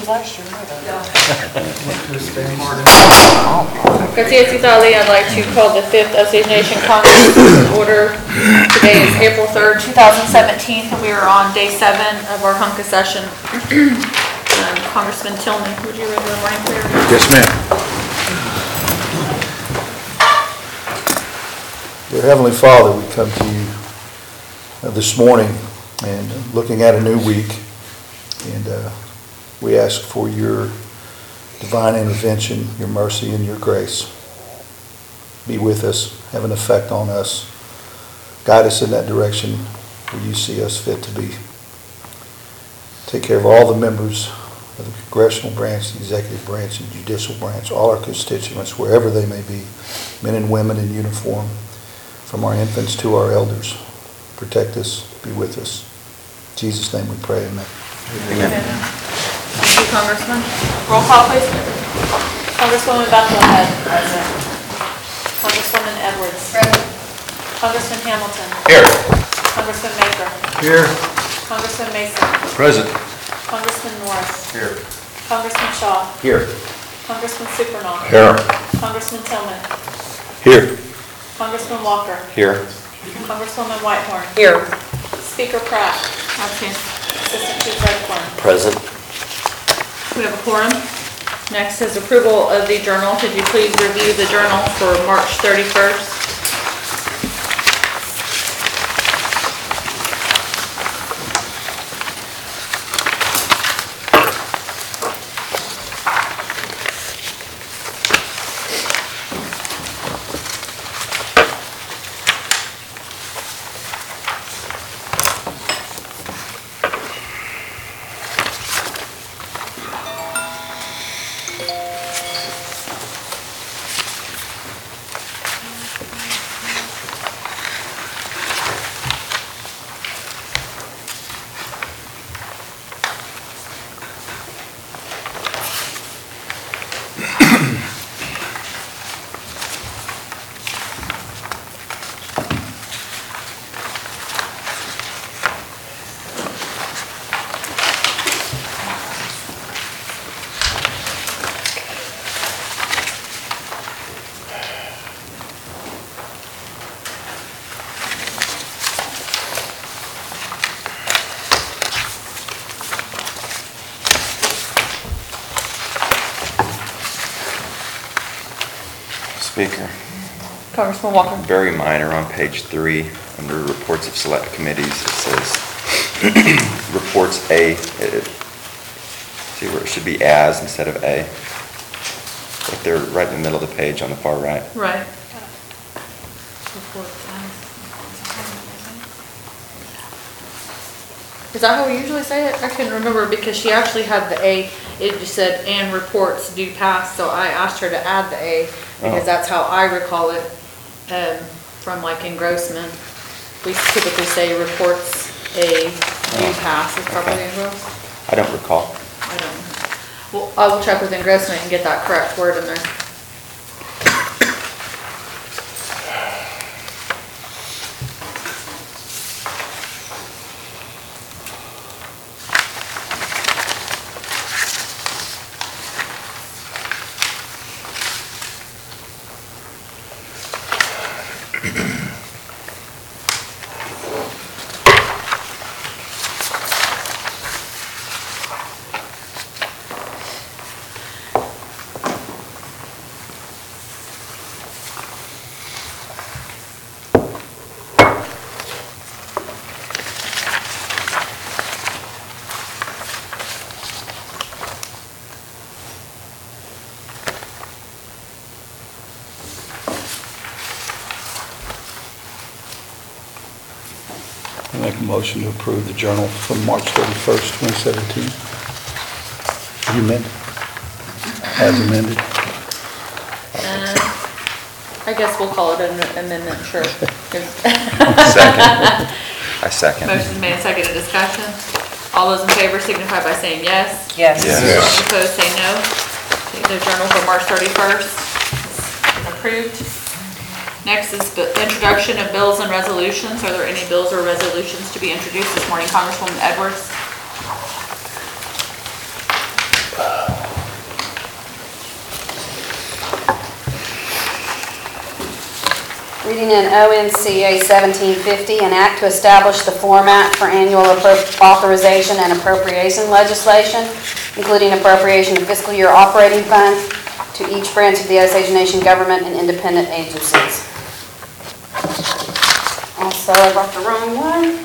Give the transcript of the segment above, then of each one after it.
last year. Garcia Citlali, I'd like to call the 5th Osage Nation Congress to order. Today is April 3rd, 2017, and we are on day 7 of our HUNCA session. Congressman Tillman, would you read the morning prayer? Yes, ma'am. Dear Heavenly Father, we come to you this morning and looking at a new week, and we ask for your divine intervention, your mercy, and your grace. Be with us, have an effect on us, guide us in that direction where you see us fit to be. Take care of all the members of the congressional branch, the executive branch, and judicial branch, all our constituents, wherever they may be, men and women in uniform, from our infants to our elders. Protect us, be with us. In Jesus' name we pray, amen. Amen. Thank you, Congressman. Roll call, please. Congresswoman Bethlehead. Present. Congresswoman Edwards. Present. Congressman Hamilton. Here. Congressman Maker. Here. Congressman Mason. Present. Congressman Norris. Here. Congressman Shaw. Here. Congressman Supernaw. Here. Congressman Tillman. Here. Congressman Walker. Here. Congresswoman Whitehorn. Here. Speaker Pratt. Absent. Assistant Chief Redcorn. Present. We have a quorum. Next is approval of the journal. Could you please review the journal for March 31st? Speaker. Congressman Walker. Very minor on page 3 under reports of select committees. It says reports A. See where it should be as instead of A. But they're right in the middle of the page on the far right. Right. Is that how we usually say it? I couldn't remember because she actually had the A. It just said, and reports do pass, so I asked her to add the A because that's how I recall it from like engrossment. We typically say reports A do pass is probably engrossed. I don't recall. I don't know. Well, I will check with engrossment and get that correct word in there. I make a motion to approve the journal from March 31st, 2017. You amended? As amended? I guess we'll call it an amendment, sure. Second. I second. Motion made and seconded. Discussion. All those in favor signify by saying yes. Yes. Yes. Those opposed say no. The journal for March 31st is approved. Next is the introduction of bills and resolutions. Are there any bills or resolutions to be introduced this morning? Congresswoman Edwards. Reading in ONCA 1750, an act to establish the format for annual authorization and appropriation legislation, including appropriation of fiscal year operating funds to each branch of the Osage Nation government and independent agencies. Also, I brought the wrong one.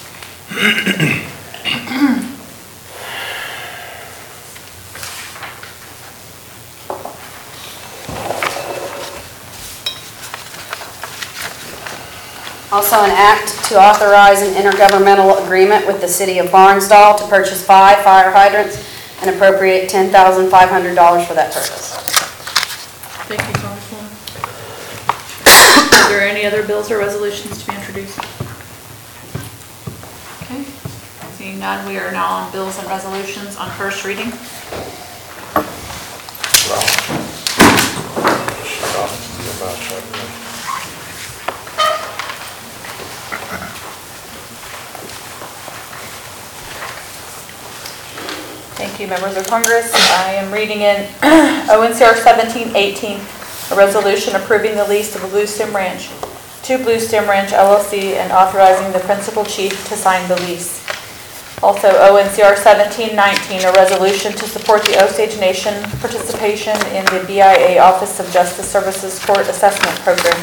Also, an act to authorize an intergovernmental agreement with the city of Barnsdall to purchase 5 fire hydrants and appropriate $10,500 for that purpose. Thank you, Congresswoman. Are there any other bills or resolutions to be introduced? Okay, seeing none, we are now on bills and resolutions on first reading. Thank you, members of Congress. I am reading in ONCR 1718, a resolution approving the lease of Blue Stem Ranch to Blue Stem Ranch LLC and authorizing the principal chief to sign the lease. Also, ONCR 1719, a resolution to support the Osage Nation participation in the BIA Office of Justice Services Court Assessment Program.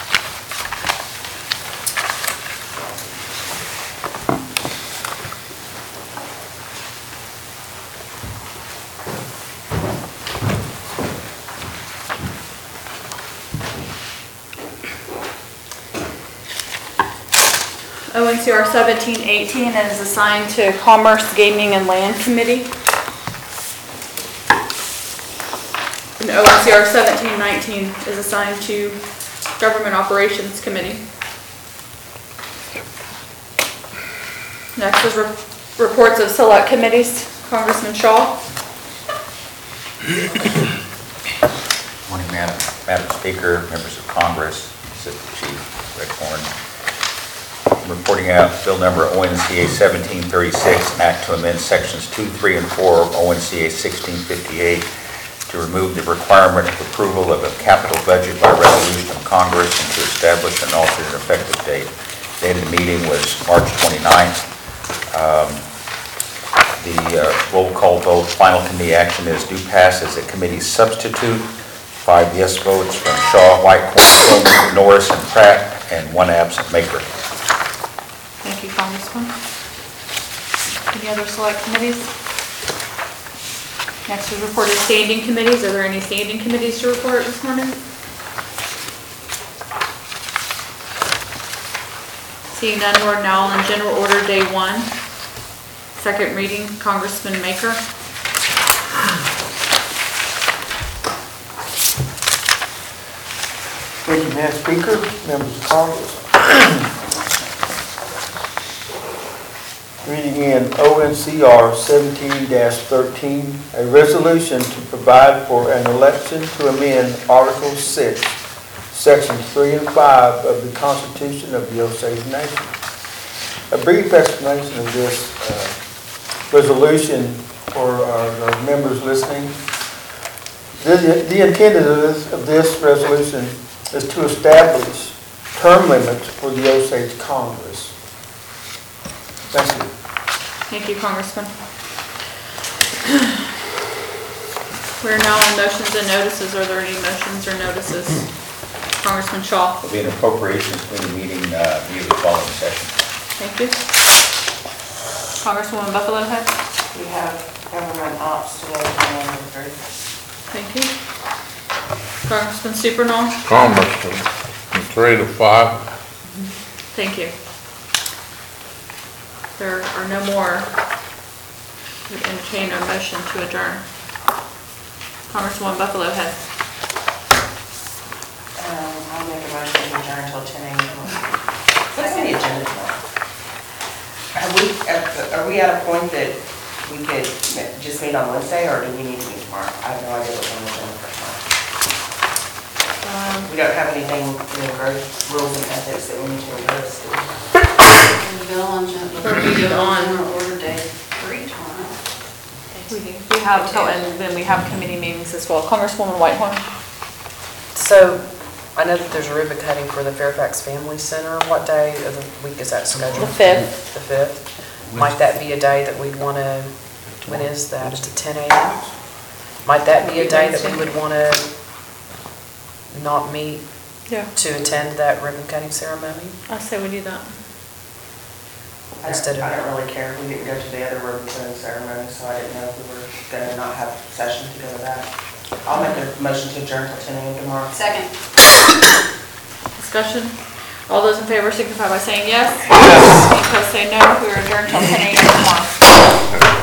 ONCR 1718 and is assigned to Commerce, Gaming, and Land Committee. And ONCR 1719 is assigned to Government Operations Committee. Next is reports of select committees. Congressman Shaw. Morning, Madam Speaker, members of Congress, Assistant Chief Rick Horn. Reporting out bill number ONCA 1736, an act to amend sections 2, 3, and 4 of ONCA 1658 to remove the requirement of approval of a capital budget by resolution of Congress and to establish an alternate effective date. The date of the meeting was March 29th. The roll call vote, final committee action is do pass as a committee substitute. 5 yes votes from Shaw, Whitecorn, Coleman, Norris, and Pratt, and 1 absent Maker. Thank you, Congressman. Any other select committees? Next is report of standing committees. Are there any standing committees to report this morning? Seeing none, we're now on general order day 1. Second reading, Congressman Maker. Thank you, Madam Speaker, members of Congress. Reading in ONCR 17-13, a resolution to provide for an election to amend Article 6, Sections 3 and 5 of the Constitution of the Osage Nation. A brief explanation of this resolution for our members listening. The intent of this resolution is to establish term limits for the Osage Congress. Thank you. Thank you, Congressman. We're now on motions and notices. Are there any motions or notices? Congressman Shaw. There'll be an appropriations committee meeting via the following session. Thank you. Congresswoman Buffalo Head. We have government ops today on the 3rd. Thank you. Congressman Supernall. Commerce from 3 to 5. Thank you. There are no more. We entertain a motion to adjourn. Congresswoman Buffalo Head. I'll make a motion to adjourn until 10 a.m. What's on the agenda tomorrow? Are we at a point that we could just meet on Wednesday, or do we need to meet tomorrow? I have no idea what's on the agenda for tomorrow. We don't have anything in the rules and ethics that we need to address. Bill on general order day 3 tomorrow. We have, and then we have committee meetings as well. Congresswoman Whitehorn. So I know that there's a ribbon cutting for the Fairfax Family Center. What day of the week is that scheduled? The 5th. The 5th? Might that be a day that we'd want to, when is that? Is it 10 a.m.? Might that be a day that we would want to not meet Yeah, to attend that ribbon cutting ceremony? I say we do that. I don't really care. We didn't go to the other ribbon cutting ceremony, so I didn't know if we were gonna not have session to go to that. I'll make a motion to adjourn till 10 a.m. tomorrow. Second. Discussion? All those in favor signify by saying yes. Yes. Any opposed say no. We are adjourned till 10 a.m. tomorrow.